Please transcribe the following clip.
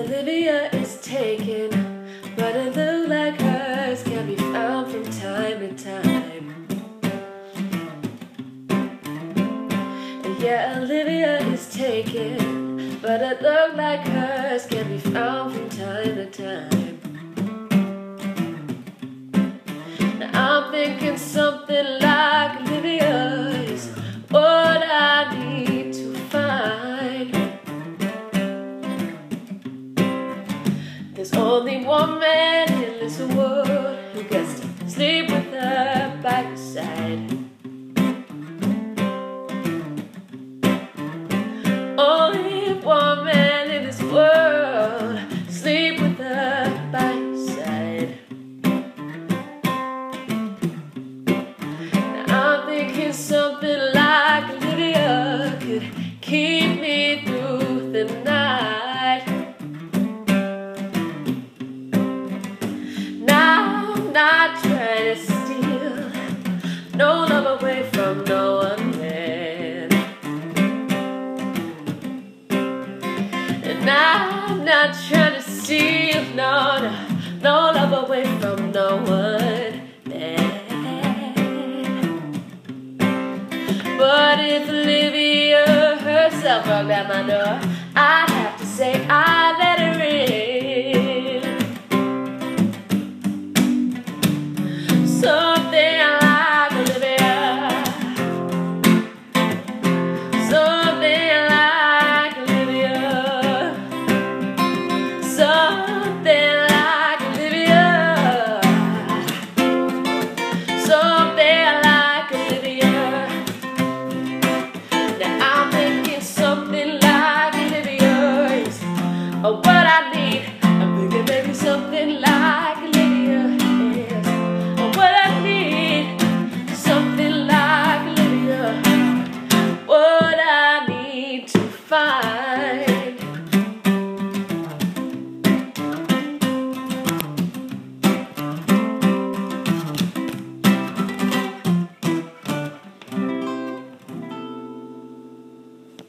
Olivia is taken, but a look like hers can be found from time to time. Yeah, Olivia is taken, but a look like hers can be found from time to time. Now I'm thinking something like Olivia is what I need to find. There's only one man in this world who gets to sleep with her by his side. Only one man in this world to sleep with her by his side. Now I'm thinking something like Olivia could keep me through the night. Now I'm not trying to steal no love away from no one man. And I'm not trying to steal, no, no.